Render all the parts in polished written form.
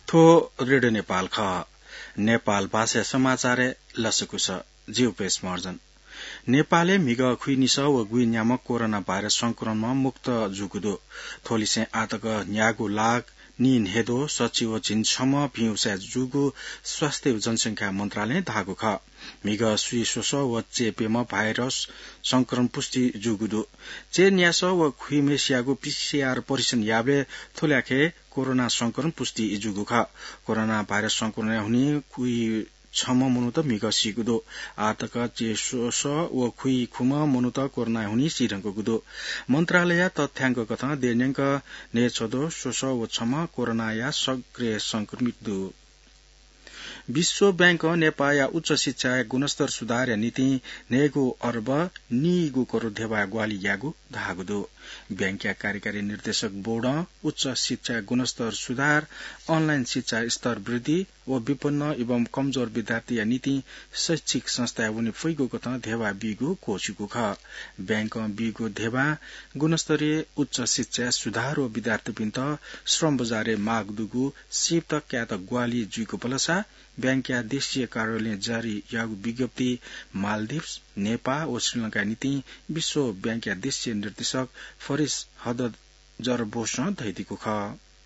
थो रेडियो नेपाल ख नेपाल भाषा समाचार लसकुस जीवपेश मर्जन नेपालले मिग खुइनिस व गुइ न्यामक कोरोना भाइरस संक्रमण मुक्त जुगुदो थोलिसे आतक न्यागु लाग नीन हेदो सचिव झिन्छम पिउसा जुगु स्वास्थ्य जनसंख्या मन्त्रालय धागु ख मिग सुई सोस व चेपेम भाइरस संक्रमण पुष्टि जुगुदो चे न्यास व खुइमेसियागु पीसीआर परीक्षण याबले थोल्याखे कोरोना संक्रमण पुष्टि जुगु ख कोरोना भाइरस संक्रमण हुने कुइ छम मनुत मिग सिगुदो आतक चेसोस व खुइ खुम मनुत कोरोना हुनी सिरंग गुदो मन्त्रालय तथ्याङ्क कथा देन्यंक ने छदो सोस व छम कोरोना या सक्रिय संक्रमित दु विश्व बैंक नेपाल या उच्च शिक्षा गुणस्तर सुधार या नीति नेगु अर्ब नीगु करोड धेवा ग्वाली यागु धागुदो बैंक या कार्यकारी निर्देशक बोर्ड उच्च शिक्षा गुणस्तर सुधार अनलाइन शिक्षा स्तर वृद्धि व विपन्न एवं कमजोर विद्यार्थी या नीति शैक्षिक संस्था उनी फैगो कथा धेवा बिगु कोचिगु ख बैंक बिगु धेवा गुणस्तरीय उच्च शिक्षा सुधार व विद्यार्थी पिन्त श्रम बजारे माग दुगु सिप्त क्यात ग्वाली जुगु पलसा बैंक या देशीय कार्यालय जारी यागु विज्ञप्ति मालदिव्स नेपाल व श्रीलंका नीति विश्व बैंक या देशीय निर्देशक फरिस हद जरबोस धैदिको ख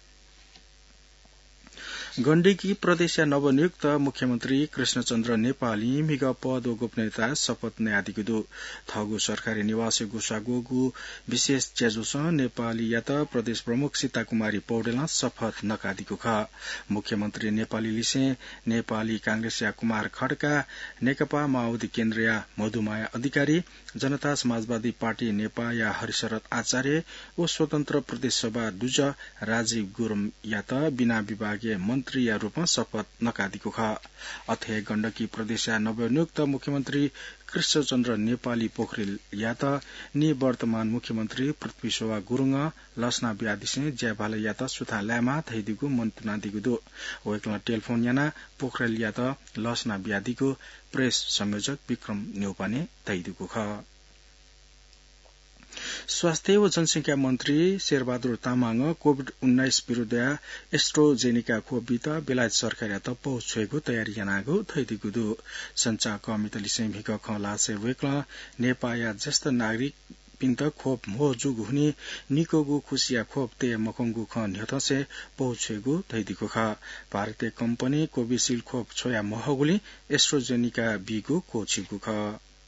गण्डकी प्रदेश नवनियुक्त मुख्यमन्त्री कृष्णचन्द्र नेपाली मिग पद व गोपनीयता शपथ न्यादिगुदु थगु सरकारी निवास गुसागुगु विशेष च्याजुस नेपाली यात प्रदेश प्रमुख सीता कुमारी पौडेल शपथ नकादिको ख मुख्यमन्त्री नेपाली लिसे नेपाली कांग्रेस या कुमार खड्का नेकपा माओवादी केन्द्र या मधुमाया अधिकारी जनता समाजवादी पार्टी नेपाल या हरिशरद आचार्य व स्वतन्त्र प्रदेश सभा दुज राजीव गुरुङ यात बिना विभागीय मन्त्री या रूपमा शपथ नकादिको ख अथे गण्डकी प्रदेश नवनियुक्त मुख्यमन्त्री कृष्णचन्द्र नेपाली पोखरेल यात निवर्तमान मुख्यमन्त्री पृथ्वी शोभा गुरुङ लसना ब्यादिसे ज्याभाल यात सुथा ल्यामा थैदिगु मन्त्रणा दिगुदो वेकला टेलिफोन याना पोखरेल यात लसना ब्यादिगु प्रेस संयोजक विक्रम न्यौपाने थैदिगु ख स्वास्थ्य व जनसंख्या मन्त्री शेरबहादुर तामाङ कोभिड-19 विरुद्ध एस्ट्रोजेनिका खोप बित बेलायत सरकार यात पहुँचेको तयारी यानागो थैदिगुदु संचार कमिटी सेमिक खलासे वेक्ला नेपाल या ज्येष्ठ नागरिक पिन्त खोप मो जुग हुने निकोगु खुसिया खोप ते मखंगु ख न्यथसे पहुँचेको थैदिको ख भारतीय कम्पनी कोभिशील्ड खोप छोया महगुली एस्ट्रोजेनिका बिगु कोचिगु ख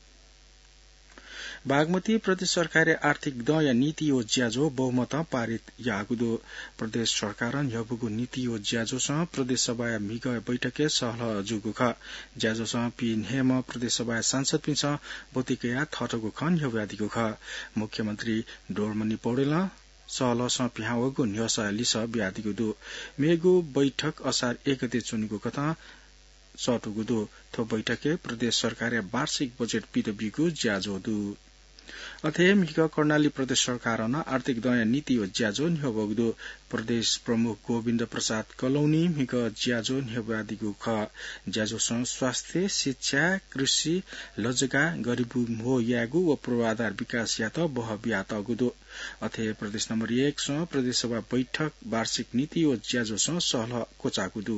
बागमती प्रदेश सरकार आर्थिक द या नीति ओ ज्याजो बहुमत पारित यागुदो प्रदेश सरकार यबुगु नीति ओ ज्याजो स प्रदेश सभा मिग बैठके सहल जुगु ख ज्याजो स पिन हेम प्रदेश सभा सांसद पिन्छ बोतिकया थटगु खन यव्यादिगु ख मुख्यमन्त्री डोरमनी पौडेल सहल स पिहावगु न्यस लिस ब्यादिगु मेगु बैठक असार 1 गते चुनिगु कथा सटुगुदो थो बैठके प्रदेश सरकार वार्षिक बजेट पिदबिगु ज्याजो दु अथे मिग कर्णाली प्रदेश सरकार न आर्थिक दया नीति ओ ज्याजो न्यबगदो प्रदेश प्रमुख गोविन्द प्रसाद कलौनी मिग ज्याजो न्यबादिगु ख ज्याजो स स्वास्थ्य शिक्षा कृषि लजगा गरीबु हो यागु व पूर्वाधार विकास यात बहबियात गुदो अथे प्रदेश नम्बर 1 स प्रदेश सभा बैठक वार्षिक नीति ओ ज्याजो स सहल कोचागुदु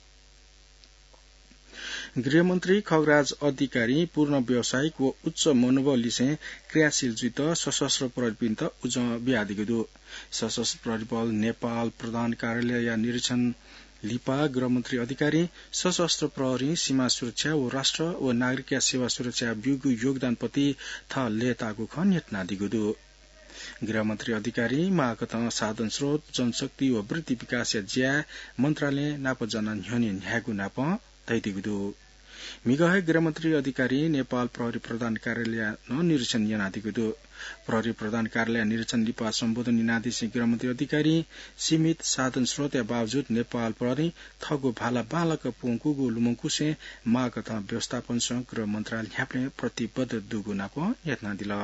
गृहमन्त्री खगराज अधिकारी पूर्ण व्यावसायिक व उच्च मनोबल लिसे क्रियाशील जुत सशस्त्र प्रहरीपिन्त उज ब्यादिगुदो सशस्त्र प्रहरी बल नेपाल प्रधान कार्यालय या निरीक्षण लिपा गृहमन्त्री अधिकारी सशस्त्र प्रहरी सीमा सुरक्षा व राष्ट्र व नागरिक सेवा सुरक्षा ब्युगु योगदान प्रति थ लेतागु खन यत्ना दिगुदो गृहमन्त्री अधिकारी माकत साधन स्रोत जनशक्ति व वृद्धि विकास या ज्या मन्त्रालय नाप जना न्ह्यनि न्यागु नाप दैदिगुदो मिगहे गृहमन्त्री अधिकारी नेपाल प्रहरी प्रधान कार्यालय न निरीक्षण यनादिगुदो प्रहरी प्रधान कार्यालय निरीक्षण लिपा सम्बोधन निनादी से गृहमन्त्री अधिकारी सीमित साधन स्रोत या बावजुद नेपाल प्रहरी थगो भाला बालक पोंकुगु लुमंकु से माकत व्यवस्थापन सँग गृह मन्त्रालय ह्याप्ने प्रतिबद्ध दुगु नाप यत्न दिला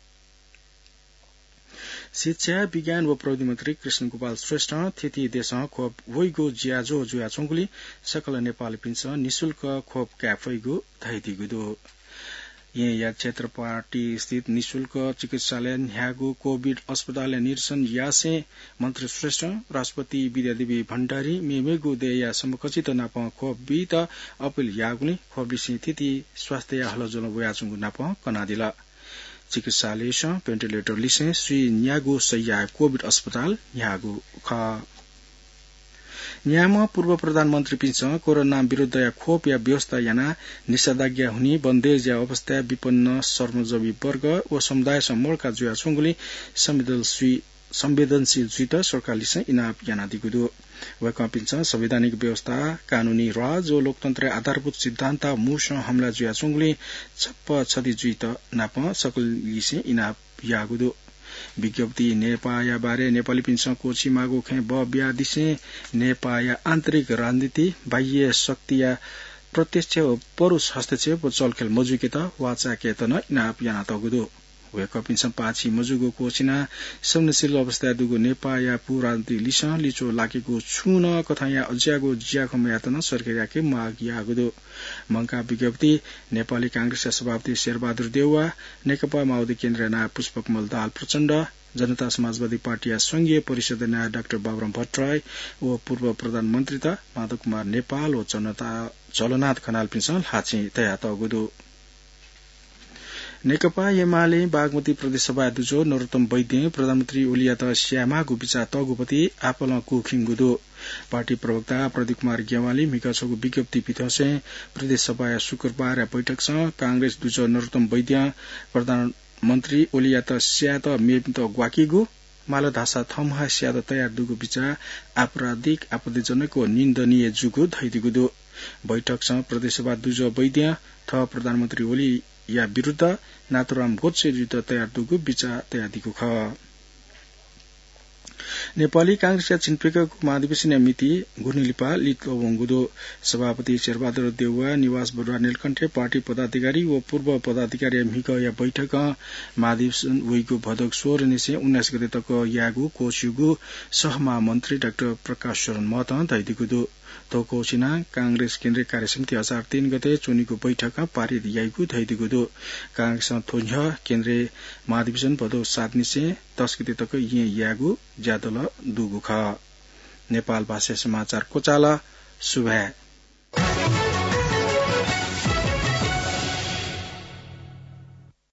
शिक्षा विज्ञान व प्रविधि मन्त्री कृष्ण गोपाल श्रेष्ठ थिति देश खोप वैगो ज्याजो जुया चोंगुली सकल नेपाल पिन्छ निशुल्क खोप क्याफैगो धैदिगुदो या क्षेत्र पार्टी स्थित निशुल्क चिकित्सालय न्यागु कोविड अस्पताल निरसन यासे मन्त्री श्रेष्ठ राष्ट्रपति विद्यादेवी भण्डारी मेमेगु देया समकचित नाप खोबी त अपिल यागुले खोबिसी तिथि स्वास्थ्य हलजल वयाचुंगु नाप कनादिला चिकित्सालय स भेन्टिलेटर लिसे श्री न्यागु सैया कोविड अस्पताल न्यागु ख न्याम पूर्व प्रधानमन्त्री पिंच कोरोना विरुद्ध खोप या व्यवस्था याना निषेधाज्ञा हुने बन्देज या अवस्था विपन्न श्रमजीवी वर्ग व समुदाय समूहका जुया सुंगुली संवेदनशील जुइत सरकारले इनाप याना दिगुदो वका पिंच संवैधानिक व्यवस्था कानूनी राज व लोकतन्त्र आधारभूत सिद्धान्त मुस हमला जुया सुंगुली छप्प छदि जुइत नाप सकलिसे इनाप यागुदो विज्ञप्ति नेपाया बारे नेपाली पिंच कोची मागो खे ब ब्या दिसे नेपाया आन्तरिक राजनीति बाह्य शक्ति या प्रत्यक्ष परुष हस्तक्षेप चलखेल मजुकेता वाचा केतन इनाप याना तगुदो वेक पिंच पाछि मजुगो कोचिना संवेदनशील अवस्था दुगो नेपाया पु राजनीति लिस लिचो लागेको छुन कथाया अज्यागो ज्याखम यातन सरकार के माग यागुदो मंका विज्ञप्ति नेपाली कांग्रेस सभापति शेरबहादुर देउवा नेकपा माओवादी केन्द्र ना पुष्पकमल दाहाल प्रचण्ड जनता समाजवादी पार्टी संघीय परिषद ना डाक्टर बाबुराम भट्टराई व पूर्व प्रधानमन्त्री त माधव कुमार नेपाल व चलनाथ खनाल पिंसल हाछि तया तगुदो नेकपा एमाले बागमती प्रदेश सभा अध्यक्ष नरोत्तम वैद्य प्रधानमन्त्री ओलियात श्यामा गुपिचा तगुपति आपल कुखिङगुदो पार्टी प्रवक्ता प्रदीप कुमार गेवाली मिकाछको विज्ञप्ति पिथसे प्रदेश सभा शुक्रबार बैठक कांग्रेस दुज नरोत्तम वैद्य प्रधानमन्त्री ओलियात स्यात मेपित ग्वाकीगु मालधासा थमहा स्याद तयार दुगु बिचा आपराधिक आपत्तिजनक निन्दनीय जुगु धैदिगुदो बैठक प्रदेश सभा दुज वैद्य थ प्रधानमन्त्री ओली या विरुद्ध नाथुराम गोत्से जुत तयार दुगु बिचा तयादिगु ख नेपाली कांग्रेस छिनपेकको महाधिवेशन मिति गुर्निलिपा लितोवंगुदो सभापति शेरबहादुर देउवा निवास बडुवा नीलकण्ठे पार्टी पदाधिकारी व पूर्व पदाधिकारी मिक या बैठक महाधिवेशन उइगु भदक 16 निसे 19 गते तक यागु कोचिगु सहमहामन्त्री डाक्टर प्रकाश शरण महत दैदिगुदो तोकोचिना कांग्रेस केन्द्रीय कार्यसमिति असार 3 गते चुनीको बैठक पारित याइगु दैदिगुदो कांग्रेस थोन्ह केन्द्रीय महाधिवेशन भदौ 7 निसे 10 गते तक यागु ज्यादल दुगु ख नेपाल भाषा समाचार कोचाला सुभा